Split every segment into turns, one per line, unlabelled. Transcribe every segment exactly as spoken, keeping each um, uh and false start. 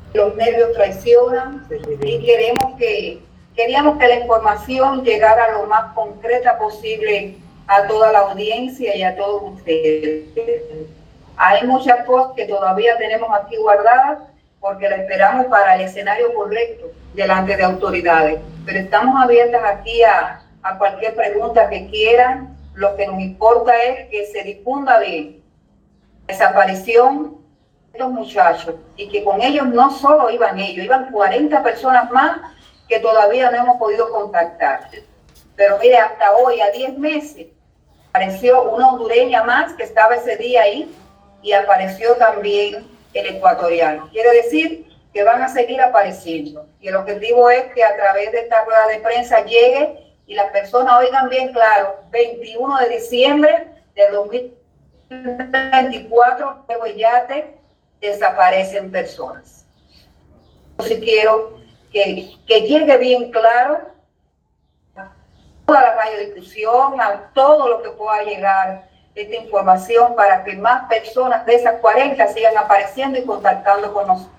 los nervios traicionan y queremos que, queríamos que la información llegara lo más concreta posible a toda la audiencia y a todos ustedes. Hay muchas cosas que todavía tenemos aquí guardadas porque la esperamos para el escenario correcto delante de autoridades, pero estamos abiertas aquí a, a cualquier pregunta que quieran. Lo que nos importa es que se difunda bien la desaparición de los muchachos y que con ellos no solo iban ellos, iban cuarenta personas más que todavía no hemos podido contactar. Pero mire, hasta hoy, a diez meses, apareció una hondureña más que estaba ese día ahí y apareció también el ecuatoriano. Quiere decir que van a seguir apareciendo. Y el objetivo es que a través de esta rueda de prensa llegue y las personas oigan bien claro, veintiuno de diciembre de dos mil veinticuatro, Nuevo Yate, desaparecen personas. Entonces quiero que, que llegue bien claro a toda la radiodifusión, a todo lo que pueda llegar esta información para que más personas de esas cuarenta sigan apareciendo y contactando con nosotros.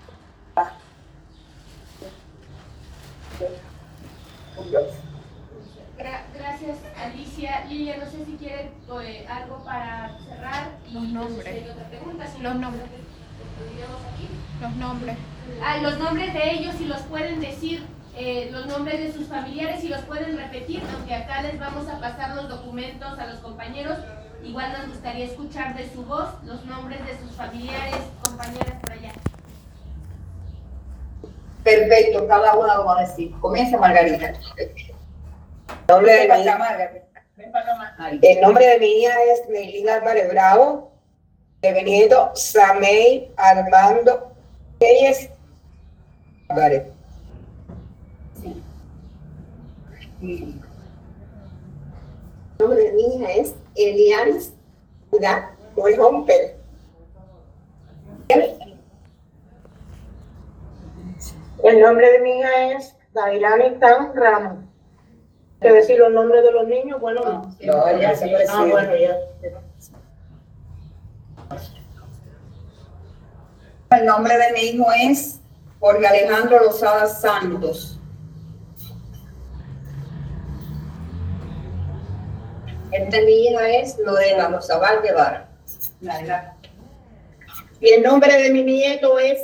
Gracias, Alicia. Lilia, no sé si quieren eh, algo para cerrar. Y
los nombres.
Si hay otra pregunta, si
los
no,
nombres.
Aquí.
Los nombres.
Ah, los nombres de ellos, si los pueden decir, eh, los nombres de sus familiares, si los pueden repetir, aunque acá les vamos a pasar los documentos a los compañeros. Igual nos gustaría escuchar de su voz los nombres de sus familiares, compañeras por allá.
Perfecto, cada una lo va a decir. Comienza Margarita.
El nombre de mi, el nombre de mi hija es Neilín Álvarez Bravo, de mi nieto Samey Armando Reyes Álvarez.
Sí. El nombre de mi hija es Elianis Morejón Pérez.
El nombre de mi hija es Dairani Tan Ramos. ¿Qué decir los nombres de los niños? Bueno, no.
No, ya se
Ah, bueno, ya.
El nombre de mi hijo es Jorge Alejandro Lozada Santos.
El de mi hija es Lorena Lozabal Guevara.
Y el nombre de mi nieto es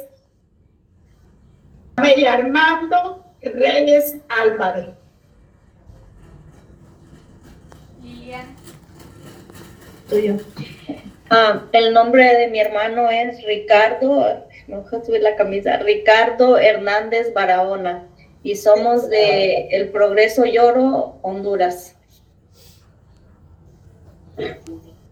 María Armando Reyes Álvarez.
Lilian.
Soy yo. Ah, el nombre de mi hermano es Ricardo, me voy a subir la camisa, Ricardo Hernández Barahona, y somos de El Progreso Lloro, Honduras.